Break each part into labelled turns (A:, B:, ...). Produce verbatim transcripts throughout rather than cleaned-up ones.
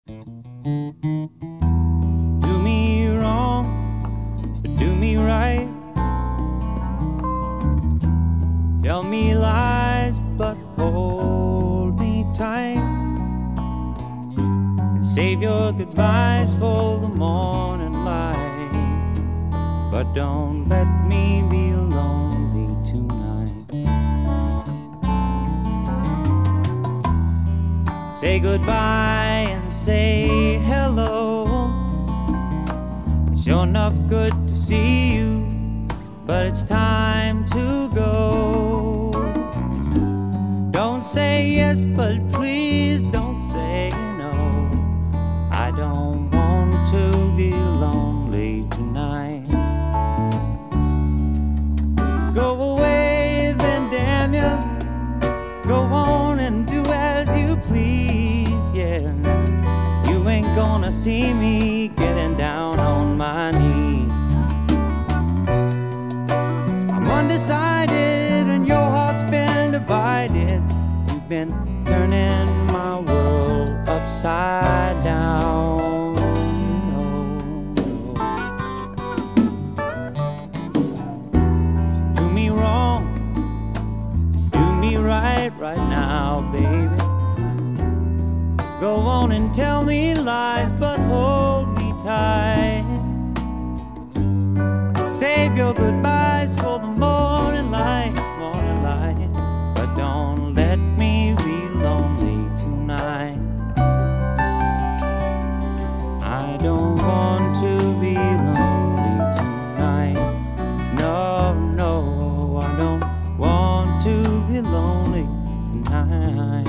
A: Do me wrong, but do me right. Tell me lies, but hold me tight. And save your goodbyes for the morning light. But don't let me be lonely tonight. Say goodbye and say hello. It's sure enough good to see you, but it's time to go. Don't say yes, but please don't say no. I don't want to be lonely tonight. Go away then, damn you. Go on and do as you please, yeah. You ain't gonna see me getting down on my knees. I'm undecided and your heart's been divided. You've been turning my world upside down. Right, right now, baby. Go on and tell me lies, but hold me tight. Save your goodbyes for the morning light, morning light. But don't let me be lonely tonight. I don't want to be lonely tonight. No, no, I don't want to be lonely tonight.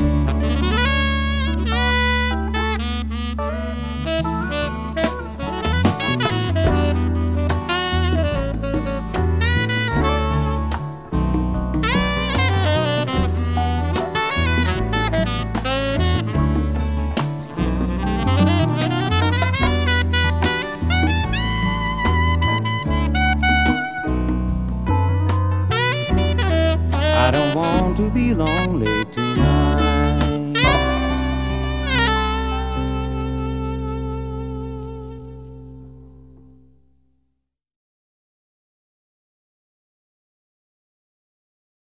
A: I don't want to be lonely